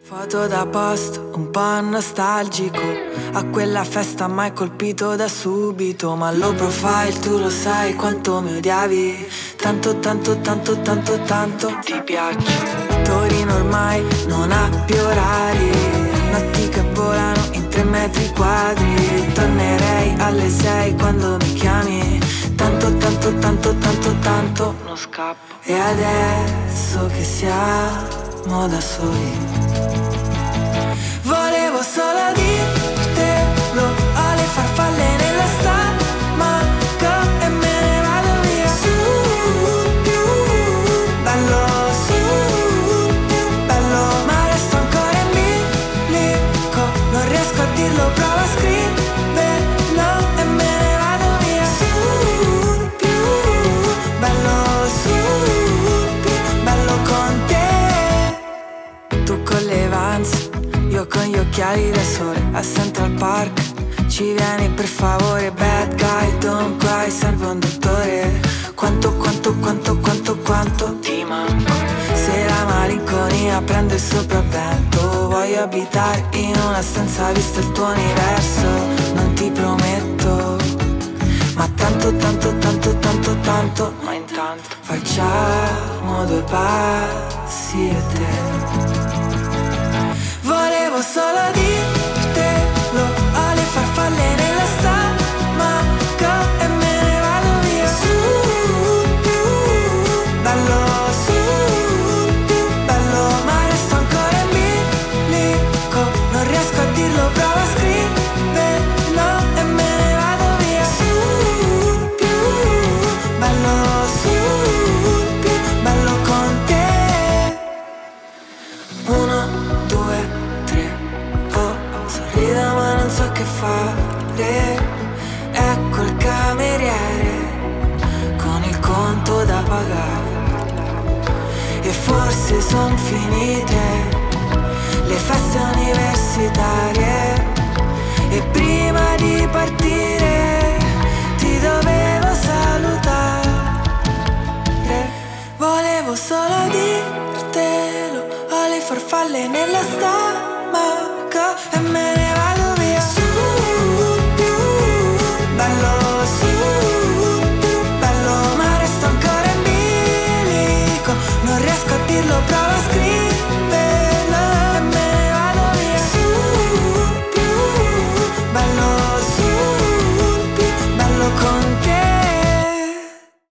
Foto da post, un po' nostalgico. A quella festa mai colpito da subito. Ma low profile, tu lo sai quanto mi odiavi. Tanto, tanto, tanto, tanto, tanto ti piaccio. Torino ormai non ha più orari. Notti che volano in 3 metri quadri. Tornerei alle 6 quando mi chiami. Tanto, tanto, tanto, tanto, tanto non scappo. E adesso che siamo da soli, volevo solo dirtelo, ho le farfalle nella stomach e me ne vado via. Su più bello, su più bello, ma resto ancora in bilico, non riesco a dirlo, provo a scriverlo e me ne vado via. Su più bello, su più bello con te. Tu con le Vans, io con gli occhiali da sole, a Central Park. Ci vieni per favore, bad guy, don't cry, serve un dottore. Quanto, quanto, quanto, quanto, quanto ti manco. Se la malinconia prende il sopravvento, voglio abitare in una stanza visto il tuo universo. Non ti prometto, ma tanto, tanto, tanto, tanto, tanto. Ma intanto facciamo 2 passi e te. Volevo solo dirtelo, ho le farfalle nella stomach e me ne vado via. Su più bello, su più bello, ma resto ancora in bilico, non riesco a dirlo, provo a scriverlo e me ne vado via. Su più bello, su più bello con te. 1, 2, 3, oh, sorrido ma non so che fare. Ecco il cameriere con il conto da pagare. E forse son finite le feste universitarie. E prima di partire ti dovevo salutare. Volevo solo dirtelo, ho le farfalle nella stomach e me ne vado.